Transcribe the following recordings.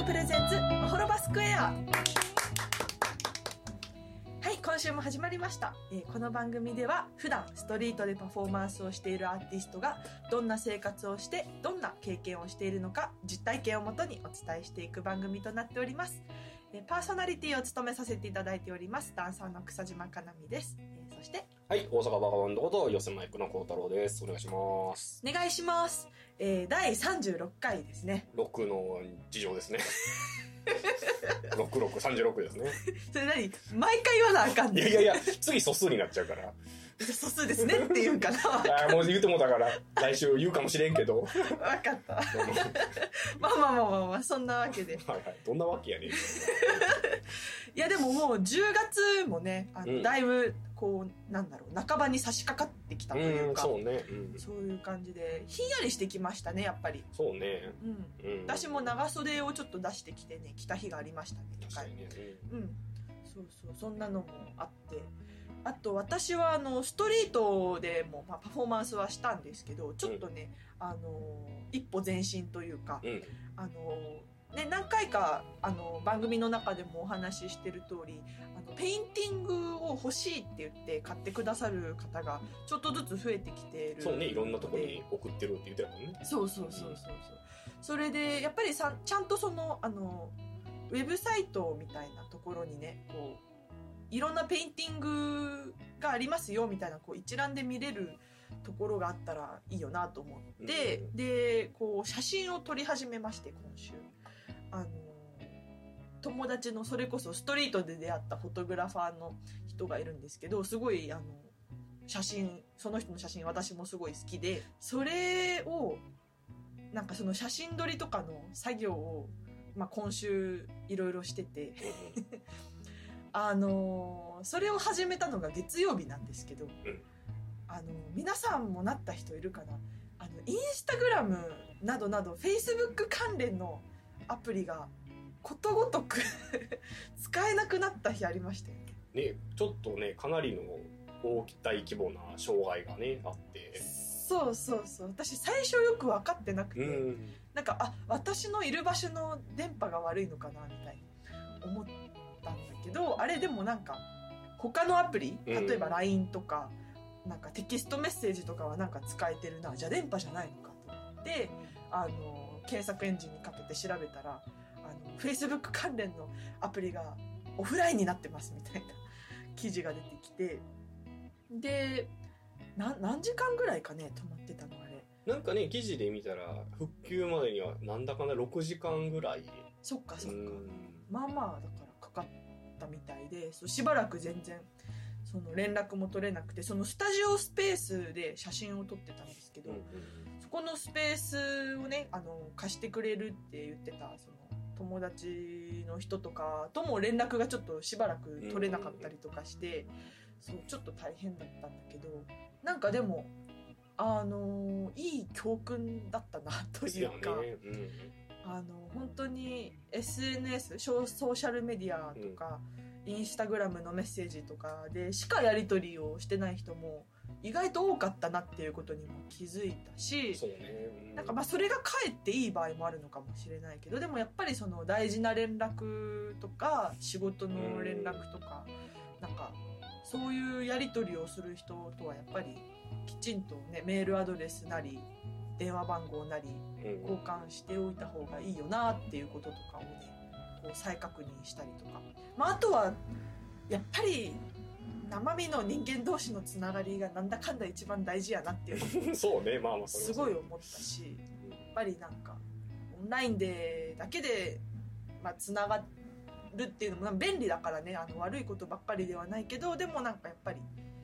クプレゼンツまほろばスクエア。はい、今週も始まりました。この番組では普段ストリートでパフォーマンスをしているアーティストがどんな生活をしてどんな経験をしているのか実体験をもとにお伝えしていく番組となっております。パーソナリティを務めさせていただいておりますダンサーの草島かなみです。そしてはい、大阪バカバンドこと寄せマイクの幸太郎です。お願いします。 お願いします。第36回ですね。 6の事情ですね。36ですね。 それ何毎回言わなあかんねん。 いや次素数になっちゃうから。 素数ですねって言うかな。 もう言うてもだから来週言うかもしれんけど。 分かった。まあそんなわけで。 はい、どんなわけやねん。 いやでももう10月もねだいぶこうなんだろう半ばに差し掛かってきたというか、 そうね、 そういう感じでひんやりしてきましたねやっぱり。 そうね、 私も長袖をちょっと出してきてね着た日がありましたね。 確かにね、 そうそんなのもあって、あと私はストリートでも、パフォーマンスはしたんですけどちょっとね、一歩前進というか、何回か番組の中でもお話ししてる通りペインティングを欲しいって言って買ってくださる方がちょっとずつ増えてきてる。 そうね、いろんなところに送ってるって言ってたもんね。 そう、それでやっぱりちゃんとそのウェブサイトみたいなところにねこういろんなペインティングがありますよみたいなこう一覧で見れるところがあったらいいよなと思って、でこう写真を撮り始めまして、今週友達のそれこそストリートで出会ったフォトグラファーの人がいるんですけど、すごいその人の写真私もすごい好きで、それをなんかその写真撮りとかの作業を、今週いろいろしててそれを始めたのが月曜日なんですけど、皆さんもなった人いるかな、インスタグラムなどなどフェイスブック関連のアプリがことごとく使えなくなった日ありましたよね。 ちょっとねかなりの大規模な障害がねあって、 そう私最初よく分かってなくて、なんか私のいる場所の電波が悪いのかなみたいに思ったんだけど、あれでもなんか他のアプリ、例えば LINE とかなんかテキストメッセージとかはなんか使えてるな、じゃあ電波じゃないのかと思って検索エンジンにかけて調べたらFacebook 関連のアプリがオフラインになってますみたいな記事が出てきて、で何時間ぐらいかね止まってたのあれ。 なんかね記事で見たら復旧までにはなんだかな6時間ぐらい。 そっかまあだからかかったみたいで、しばらく全然その連絡も取れなくて、そのスタジオスペースで写真を撮ってたんですけど、そこのスペースをね貸してくれるって言ってたその友達の人とかとも連絡がちょっとしばらく取れなかったりとかして、そうちょっと大変だったんだけど、なんかでもいい教訓だったなというか、本当に SNS ソーシャルメディアとか、インスタグラムのメッセージとかでしかやり取りをしてない人も意外と多かったなっていうことにも気づいたし、なんかそれがかえっていい場合もあるのかもしれないけど、でもやっぱりその大事な連絡とか仕事の連絡とかなんかそういうやり取りをする人とはやっぱりきちんとねメールアドレスなり電話番号なり交換しておいた方がいいよなっていうこととかをねこう再確認したりとか、あとはやっぱり生身の人間同士のつながりがなんだかんだ一番大事やなっていうのそうね、 すごい思ったし、やっぱりなんかオンラインでだけでつながるっていうのも便利だからね悪いことばっかりではないけど、でもなんかやっぱり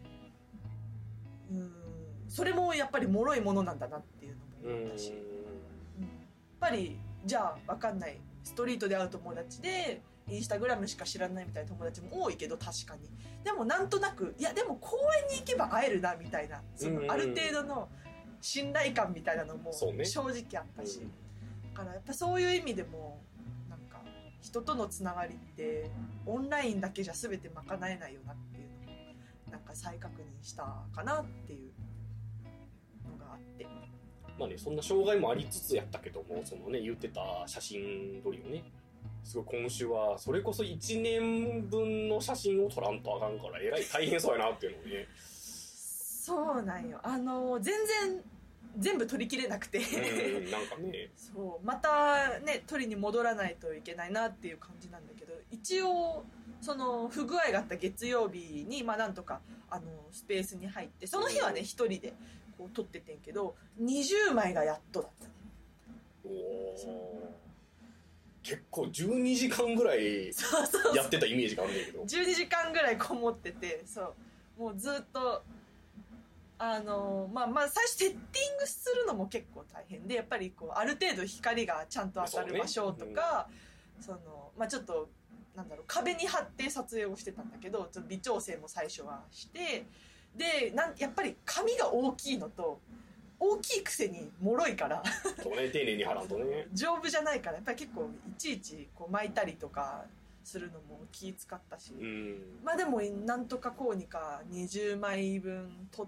それもやっぱり脆いものなんだなっていうのも思ったし、やっぱりじゃあ分かんないストリートで会う友達でインスタグラムしか知らないみたいな友達も多いけど、確かにでもなんとなくいやでも公園に行けば会えるなみたいな、そのある程度の信頼感みたいなのも正直あったし、だからやっぱそういう意味でもなんか人とのつながりってオンラインだけじゃ全て賄えないよなっていうのをなんか再確認したかなっていうのがあって、 そんな障害もありつつやったけども、そのね言ってた写真撮りをねすごい今週はそれこそ1年分の写真を撮らんとあかんからえらい大変そうやなっていうのをね。 そうなんよ。全部取りきれなくてなんかねそうまたね取りに戻らないといけないなっていう感じなんだけど、一応その不具合があった月曜日になんとかスペースに入って、その日はね一人でこう撮っててんけど、20枚がやっとだったね。 結構12時間ぐらいやってたイメージがあるんだけど 12時間ぐらいこもってて、そうもうずっと最初セッティングするのも結構大変で、やっぱりこうある程度光がちゃんと当たる場所とか、ちょっとなんだろう、壁に貼って撮影をしてたんだけど、ちょっと微調整も最初はして、でやっぱり紙が大きいのと大きいくせに脆いからそうね、丁寧に貼らんとね丈夫じゃないから、やっぱり結構いちいちこう巻いたりとかするのも気使ったし、でもなんとかこうにか20枚分撮って、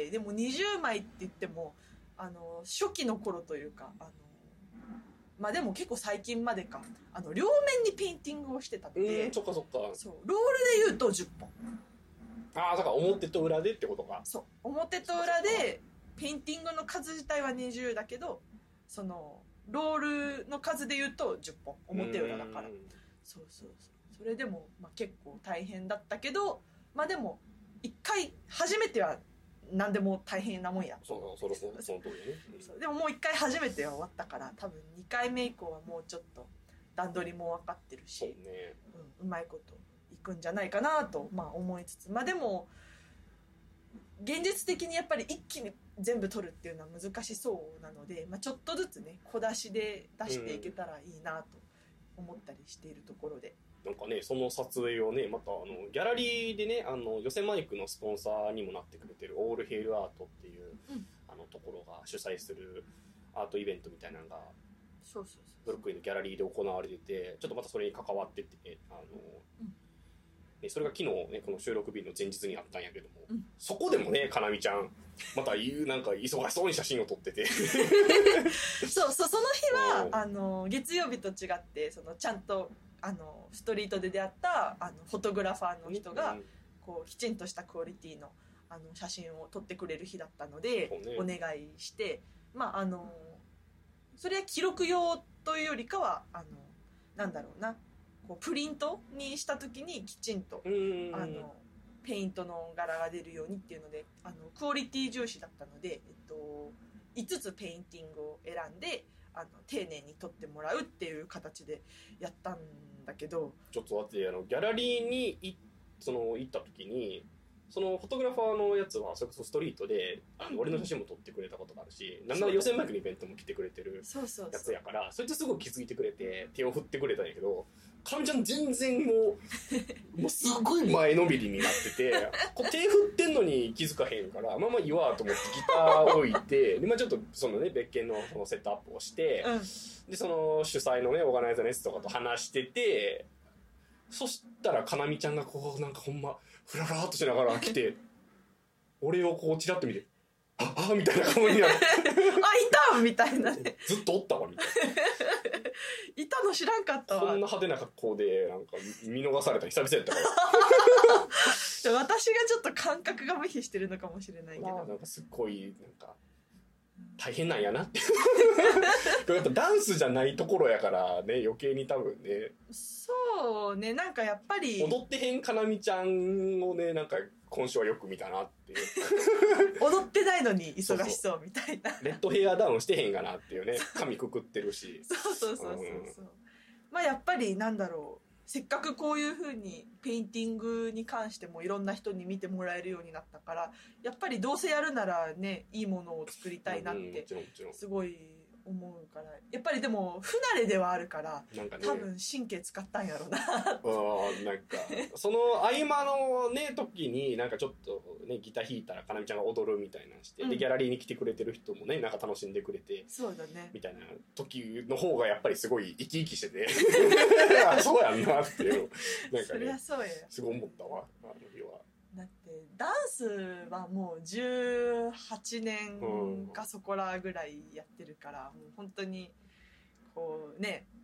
でも20枚って言っても初期の頃というかでも結構最近までか両面にペインティングをしてたので、 そっかそっか、 そうロールで言うと10本。 ああ、だから表と裏でってことか。 そう表と裏でペインティングの数自体は20だけど、そのロールの数で言うと10本表裏だから、そうそれでも結構大変だったけど、でも一回初めては何でも大変なもんや。 その通りね。 でももう一回初めては終わったから、多分2回目以降はもうちょっと段取りも分かってるし、うまいこといくんじゃないかなと思いつつ、でも現実的にやっぱり一気に全部撮るっていうのは難しそうなので、ちょっとずつね小出しで出していけたらいいなと思ったりしているところで、 なんかね、その撮影をね、またギャラリーでね、寄せマイクのスポンサーにもなってくれてるオールヘイルアートっていう、ところが主催するアートイベントみたいなのがブルックリンのギャラリーで行われてて、ちょっとまたそれに関わってて、それが昨日ね、この収録日の前日にあったんやけども、そこでもね、かなみちゃんまたなんか忙しそうに写真を撮っててその日は月曜日と違って、ちゃんとストリートで出会ったフォトグラファーの人がこうきちんとしたクオリティの写真を撮ってくれる日だったので、お願いして、それは記録用というよりかはなんだろうな、こうプリントにした時にきちんとペイントの柄が出るようにっていうのでクオリティ重視だったので、5つペインティングを選んで丁寧に撮ってもらうっていう形でやったんだけど、 ちょっと待って、ギャラリーに行った時に、そのフォトグラファーのやつはそれこそストリートで俺の写真も撮ってくれたことがあるし、なんなら予選マイクのイベントも来てくれてるやつやから、そいつすごい気づいてくれて手を振ってくれたんやけど、かなみちゃん全然もうすごい前のめりになっててこう手振ってんのに気づかへんから、いいわと思ってギター置いてで、ちょっとそのね別件のそのセットアップをして、でその主催のねオーガナイザーのやつとかと話してて、そしたらかなみちゃんがこうなんかほんまフラフラっとしながら来て俺をこうチラッと見てあみたいな顔になっていたみたいなねずっとおったわみたいいたの知らんかったわ。 こんな派手な格好でなんか見逃された久々やったから私がちょっと感覚が麻痺してるのかもしれないけど、 なんかすっごいなんか大変なんやなってやっぱダンスじゃないところやからね、余計に多分ね、 そうね、なんかやっぱり踊ってへんかなみちゃんをね、なんか今週はよく見たなっていう踊ってないのに忙しそうみたいなレッドヘアダウンしてへんかなっていうね、髪くくってるしやっぱりなんだろう、せっかくこういう風にペインティングに関してもいろんな人に見てもらえるようになったから、やっぱりどうせやるならね、いいものを作りたいなってすごい思うから、やっぱりでも不慣れではあるから、なんか、ね、多分神経使ったんやろうななんかその合間のね時になんかちょっとねギター弾いたらかなみちゃんが踊るみたいなして、でギャラリーに来てくれてる人もねなんか楽しんでくれて、 そうだねみたいな時の方がやっぱりすごい生き生きしててそうやんなっていうなんかね、 そりゃそうや、 すごい思ったわあの日は。 だってダンスはもう18年かそこらぐらいやってるから、もう本当にこうね、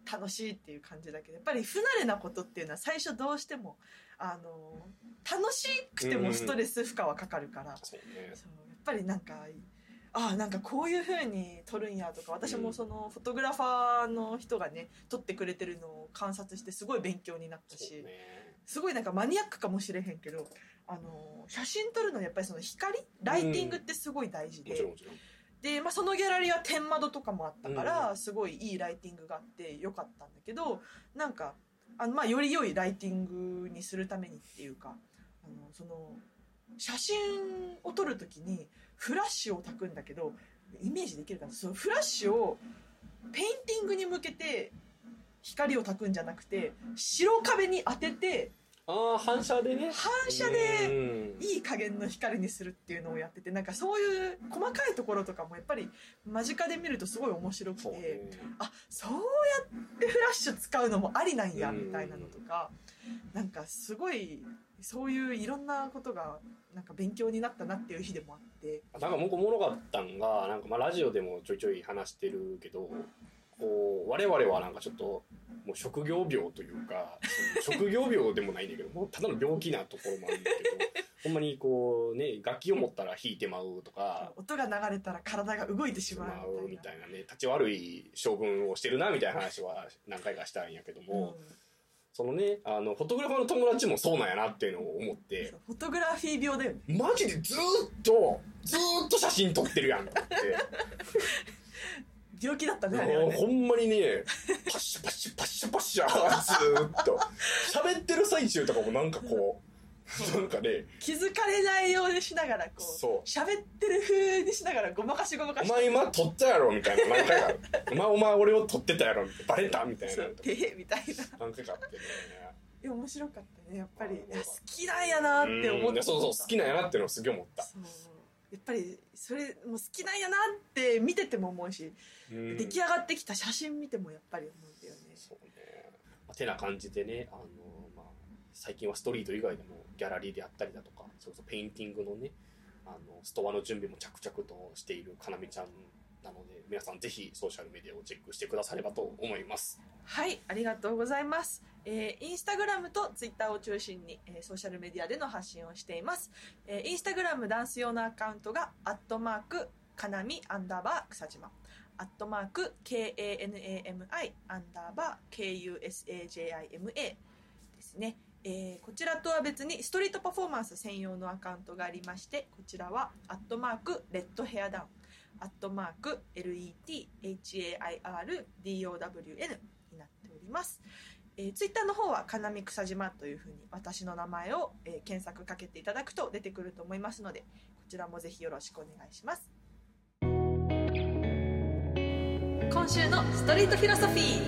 楽しいっていう感じだけど、やっぱり不慣れなことっていうのは最初どうしても楽しくてもストレス負荷はかかるから、 そうね、 そうやっぱりなんかなんかこういう風に撮るんやとか、私もそのフォトグラファーの人がね撮ってくれてるのを観察してすごい勉強になったし、すごいなんかマニアックかもしれへんけど、写真撮るのにやっぱりその光ライティングってすごい大事で、で、まあ、そのギャラリーは天窓とかもあったから、すごいいいライティングがあってよかったんだけど、なんかまあ、より良いライティングにするためにっていうか、その写真を撮るときにフラッシュを焚くんだけど、イメージできるかな、そのフラッシュをペインティングに向けて光を焚くんじゃなくて、白壁に当てて、 反射でね、 反射でいい加減の光にするっていうのをやってて、なんかそういう細かいところとかもやっぱり間近で見るとすごい面白くて、そうやってフラッシュ使うのもありなんやみたいなのとか、なんかすごいそういういろんなことがなんか勉強になったなっていう日でもあって、 なんか僕おもろかったんが、なんかまあラジオでもちょいちょい話してるけど、こう我々はなんかちょっともう職業病というか、職業病でもないんだけど、もうただの病気なところもあるんだけど、ほんまにこうね、楽器を持ったら弾いてまうとか、 音が流れたら体が動いてしまうみたいなね、立ち悪い性分をしてるなみたいな話は何回かしたんやけども、そのね、フォトグラファーの友達もそうなんやなっていうのを思って、 フォトグラフィー病だよね。 マジでずーっと写真撮ってるやんと思って。 病気だったね、あれはね。ほんまにね、パッシャパッシャパッシャパッシャずーっと喋ってる最中とかもなんかこうなんかね、 気づかれないようにしながらこう喋ってる風にしながらごまかしお前今撮ったやろみたいな何回かお前俺を撮ってたやろみたいな、バレたみたいなみたいな何回かあってね。 いや面白かったね、やっぱり。いや好きなんやなって思って。 そう好きなんやなっていうのをすげえ思った。 やっぱりそれも好きなんやなって見てても思うし、出来上がってきた写真見てもやっぱり思うんだよね。 そうね。てな感じでね、まあ、最近はストリート以外でもギャラリーであったりだとか、それこそペインティングのね、ストアの準備も着々としているかなみちゃんなので、皆さんぜひソーシャルメディアをチェックしてくださればと思います。 はい、ありがとうございます。インスタグラムとツイッターを中心に、ソーシャルメディアでの発信をしています。インスタグラムダンス用のアカウントがかなみ_草島@KANAMI_KUSAJIMA ですね。こちらとは別にストリートパフォーマンス専用のアカウントがありまして、こちらはレッドヘアダウン@LETHAIRDOWN になっております。ツイッターの方はかなみ草島というふうに私の名前を、検索かけていただくと出てくると思いますので、こちらもぜひよろしくお願いします。今週のストリートフィロソフィ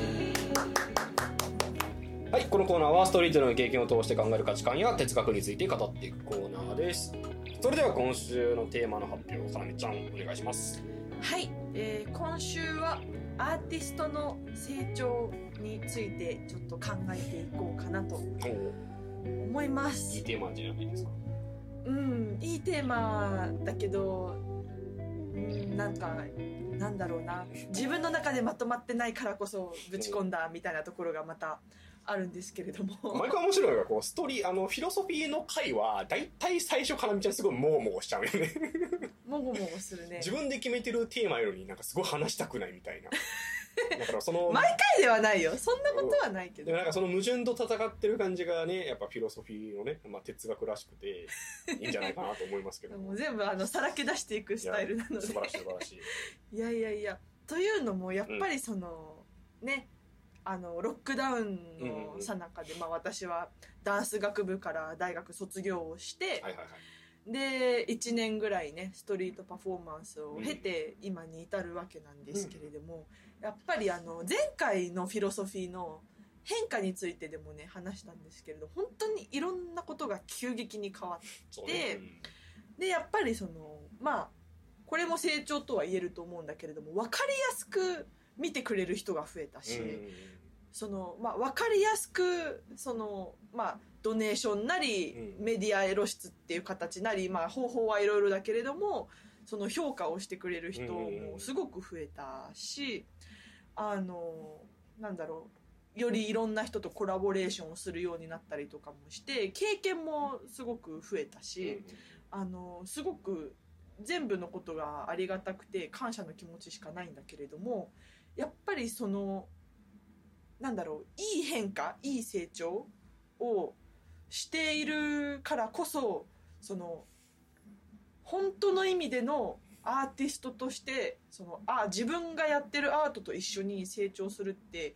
ー。 はい、このコーナーはストリートの経験を通して考える価値観や哲学について語っていくコーナーです。それでは今週のテーマの発表をかなみちゃんお願いします。 はい、今週はアーティストの成長についてちょっと考えていこうかなと思います。 いいテーマじゃないですか。 いいテーマだけど、なんだろうな、自分の中でまとまってないからこそぶち込んだみたいなところがまたあるんですけれども、 毎回面白いのがこうフィロソフィーの回はだいたい最初かなみちゃんすごいもごもごしちゃうよね。 もごもごするね。 自分で決めてるテーマよりなんかすごい話したくないみたいな。だから毎回ではないよ、そんなことはないけど、 でもなんかその矛盾と戦ってる感じがね、やっぱフィロソフィーのね、まあ、哲学らしくていいんじゃないかなと思いますけどもう全部さらけ出していくスタイルなので、 素晴らしい素晴らしい。 いやというのもやっぱりその、ね、ロックダウンの最中で、私はダンス学部から大学卒業をして、で1年ぐらいねストリートパフォーマンスを経て今に至るわけなんですけれども、やっぱり前回のフィロソフィーの変化についてでもね話したんですけれど、本当にいろんなことが急激に変わって、でやっぱりそのこれも成長とは言えると思うんだけれども、分かりやすく見てくれる人が増えたし、その分かりやすくそのドネーションなり、メディア露出っていう形なり、方法はいろいろだけれども、その評価をしてくれる人もすごく増えたし、 なんだろう、よりいろんな人とコラボレーションをするようになったりとかもして経験もすごく増えたし、すごく全部のことがありがたくて感謝の気持ちしかないんだけれども、やっぱりそのなんだろう、いい変化、いい成長をしているからこそ、その本当の意味でのアーティストとして自分がやってるアートと一緒に成長するって、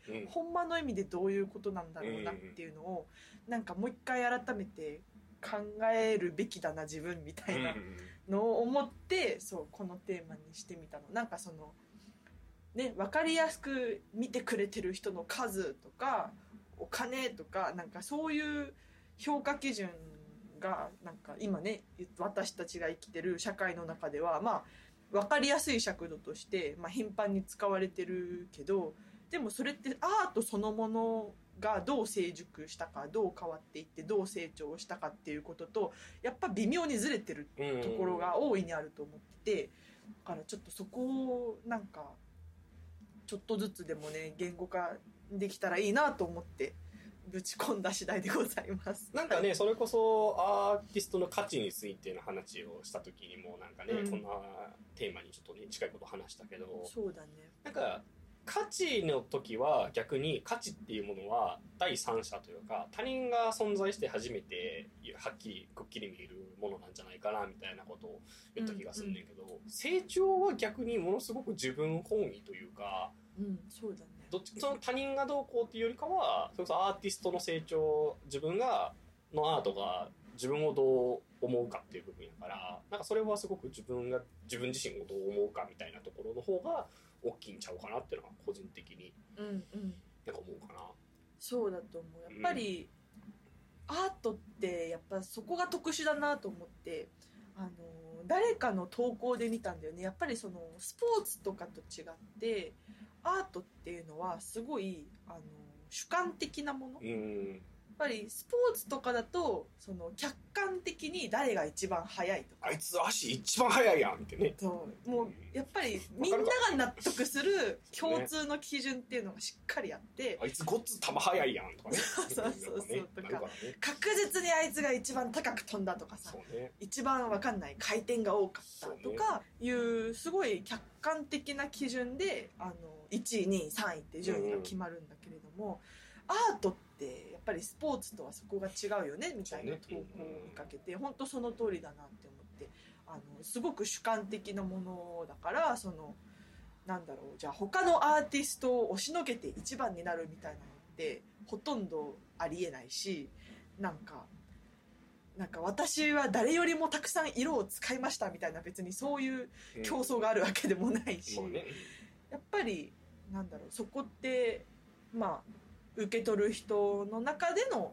ほんまの意味でどういうことなんだろうなっていうのを、なんかもう一回改めて考えるべきだな自分みたいなのを思って、そうこのテーマにしてみたの。なんかそのね、分かりやすく見てくれてる人の数とかお金とか、なんかそういう評価基準がなんか今ね、私たちが生きてる社会の中ではまあ分かりやすい尺度として頻繁に使われてるけど、でもそれってアートそのものがどう成熟したか、どう変わっていってどう成長したかっていうこととやっぱ微妙にずれてるところが大いにあると思ってて、だからちょっとそこをなんかちょっとずつでもね言語化できたらいいなと思ってぶち込んだ次第でございます。 なんかね、それこそアーティストの価値についての話をした時にもなんかね、こんなテーマにちょっとね近いこと話したけど、 そうだね、 なんか価値の時は逆に価値っていうものは第三者というか他人が存在して初めてはっきりくっきり見えるものなんじゃないかなみたいなことを言った気がするんだけど、成長は逆にものすごく自分本位というか、 そうだね、 どっちその他人がどうこうっていうよりかはそれこそアーティストの成長、自分がのアートが自分をどう思うかっていう部分やから、なんかそれはすごく自分自身をどう思うかみたいなところの方が大きいんちゃうかなっていうのは個人的になんか思うかな。 そうだと思う。やっぱり、アートってやっぱそこが特殊だなと思って、誰かの投稿で見たんだよね。やっぱりそのスポーツとかと違ってアートっていうのはすごい主観的なもの、やっぱりスポーツとかだとその客観的に誰が一番速いとか、 あいつ足一番速いやんってね、 もうやっぱりみんなが納得する共通の基準っていうのがしっかりあって、 あいつごっつ球速いやんとかねそうとか、確実にあいつが一番高く飛んだとかさ、一番わかんない回転が多かったとかいうすごい客観的な基準で1位2位3位って順位が決まるんだけれども、アートってやっぱりスポーツとはそこが違うよねみたいな投稿を見かけて、本当その通りだなって思って、すごく主観的なものだから、なんだろう、じゃあ他のアーティストを押しのけて一番になるみたいなのってほとんどありえないし、なんか私は誰よりもたくさん色を使いましたみたいな、別にそういう競争があるわけでもないし、やっぱりなんだろう、そこって受け取る人の中での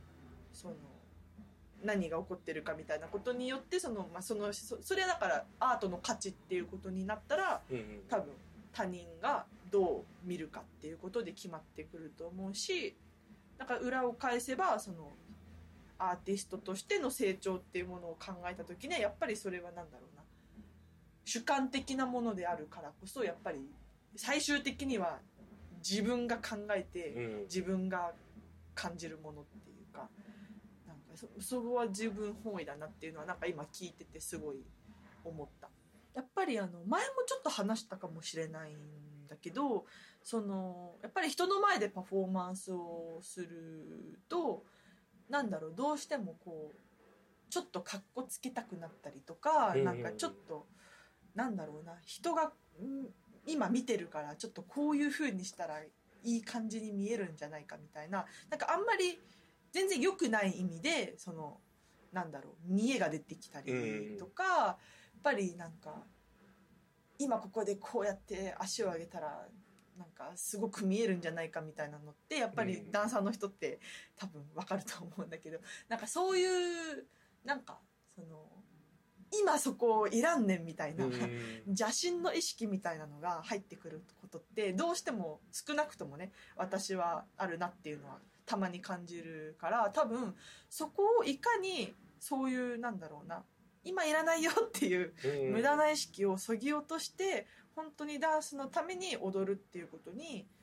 何が起こってるかみたいなことによってそれはだからアートの価値っていうことになったら、多分他人がどう見るかっていうことで決まってくると思うし、だから裏を返せばアーティストとしての成長っていうものを考えた時にはやっぱりそれはなんだろうな、主観的なものであるからこそ、やっぱり最終的には自分が考えて自分が感じるものっていうか、なんかそこは自分本位だなっていうのはなんか今聞いててすごい思った。やっぱり前もちょっと話したかもしれないんだけど、やっぱり人の前でパフォーマンスをするとなんだろう、どうしてもちょっとカッコつけたくなったりとか、なんかちょっとなんだろうな、人が今見てるからちょっとこういう風にしたらいい感じに見えるんじゃないかみたいな、なんかあんまり全然良くない意味でなんだろう、見栄が出てきたりとか、やっぱりなんか今ここでこうやって足を上げたらなんかすごく見えるんじゃないかみたいなのってやっぱりダンサーの人って多分分かると思うんだけど、なんかそういうなんか今そこいらんねんみたいな邪神の意識みたいなのが入ってくることってどうしても少なくともね、私はあるなっていうのはたまに感じるから、多分そこをいかにそういうなんだろうな、今いらないよっていう無駄な意識をそぎ落として本当にダンスのために踊るっていうことに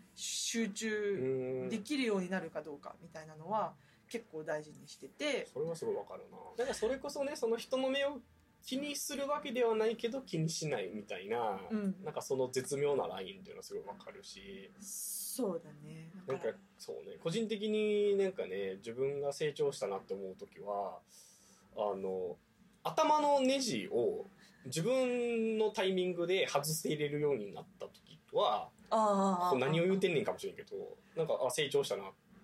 集中できるようになるかどうかみたいなのは結構大事にしてて、 それはすごいわかるな。だからそれこそね、その人の目を気にするわけではないけど気にしないみたいな、なんかその絶妙なラインっていうのはすごいわかるし、 そうだね。 なんかそうね、個人的になんかね、自分が成長したなって思う時は、頭のネジを自分のタイミングで外せれるようになった時は、何を言うてんねんかもしれんけど、なんか成長したなって。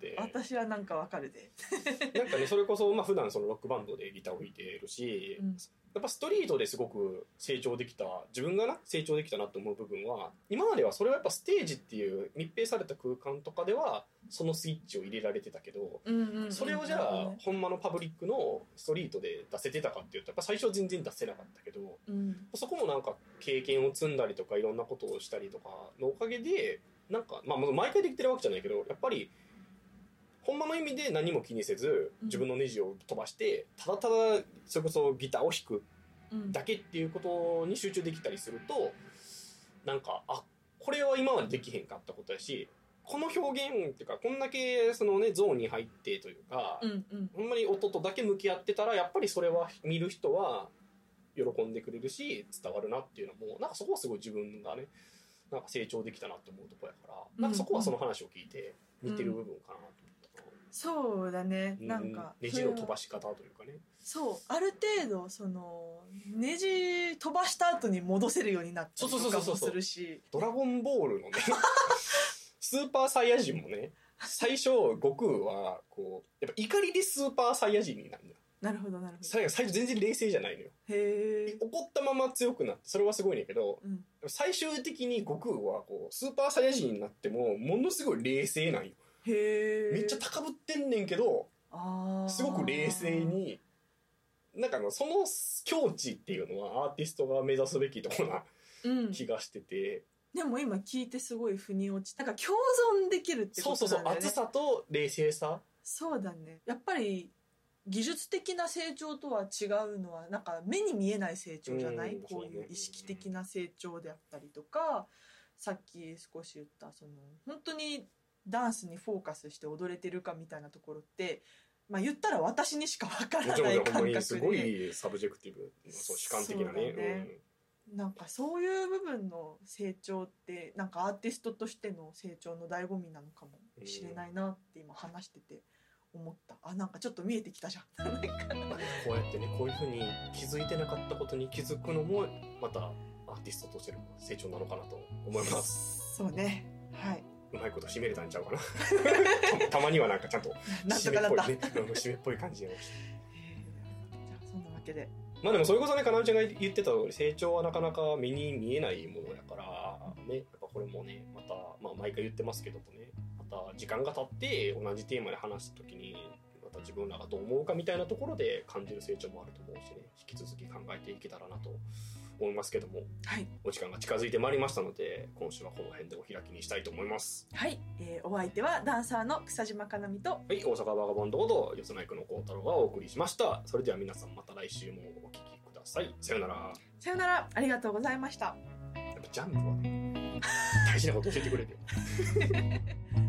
私はなんかわかるで。 なんかね、それこそ普段そのロックバンドでギターを弾いてるし、やっぱストリートですごく成長できた、自分が成長できたなって思う部分は、今まではそれはやっぱステージっていう密閉された空間とかではそのスイッチを入れられてたけど、それをじゃあほんまのパブリックのストリートで出せてたかっていうと、やっぱ最初全然出せなかったけど、そこもなんか経験を積んだりとかいろんなことをしたりとかのおかげで、なんか毎回できてるわけじゃないけど、やっぱりほんまの意味で何も気にせず自分のネジを飛ばして、ただただそれこそギターを弾くだけっていうことに集中できたりすると、なんかこれは今までできへんかったことやし、この表現っていうかこんだけそのねゾーンに入ってというか、ほんまに音とだけ向き合ってたら、やっぱりそれは見る人は喜んでくれるし伝わるなっていうのも、なんかそこはすごい自分がねなんか成長できたなって思うところやから、なんかそこはその話を聞いて似てる部分かなと思った。 そうだね。なんかネジの飛ばし方というかね。 そう、ある程度そのネジ飛ばした後に戻せるようになったりとかもするし、 ドラゴンボールのねスーパーサイヤ人もね、最初悟空はこうやっぱ怒りでスーパーサイヤ人になるんだよ。 なるほどなるほど。 最初全然冷静じゃないのよ。怒ったまま強くなって、それはすごいねんけど、最終的に悟空はこうスーパーサイヤ人になってもものすごい冷静なんよ。めっちゃ高ぶってんねんけど、すごく冷静に、なんかその境地っていうのはアーティストが目指すべきところな気がしてて、 でも今聞いてすごい腑に落ち、なんか共存できるってことなんだよね。 熱さと冷静さ。 そうだね。やっぱり技術的な成長とは違うのはなんか目に見えない成長じゃない、こういう意識的な成長であったりとか、さっき少し言ったその本当にダンスにフォーカスして踊れてるかみたいなところって、言ったら私にしかわからない感覚で、 すごいサブジェクティブ、主観的なね。 なんかそういう部分の成長ってなんかアーティストとしての成長の醍醐味なのかもしれないなって今話してて思った。なんかちょっと見えてきたじゃんこうやってね、こういうふうに気づいてなかったことに気づくのもまたアーティストとしての成長なのかなと思います。 そうね、はい、 うまいこと締めれたんちゃうかなたまにはなんかちゃんと締めっぽいね締めっぽい感じでじゃあそんなわけで、 でもそれこそね、かなみちゃんが言ってた通り、成長はなかなか目に見えないものやからね、やっぱこれもね、また毎回言ってますけどもね、また時間が経って同じテーマで話した時にまた自分らがどう思うかみたいなところで感じる成長もあると思うしね、引き続き考えていけたらなと思いますけども、 はい、 お時間が近づいてまいりましたので、今週はこの辺でお開きにしたいと思います。 はい、お相手はダンサーの草島かなみと、 はい、大阪バガボンドこと四つナイクの幸太郎がお送りしました。それでは皆さんまた来週もお聞きください。さよなら。 さよなら。ありがとうございました。 やっぱジャンプはね大事なこと教えてくれて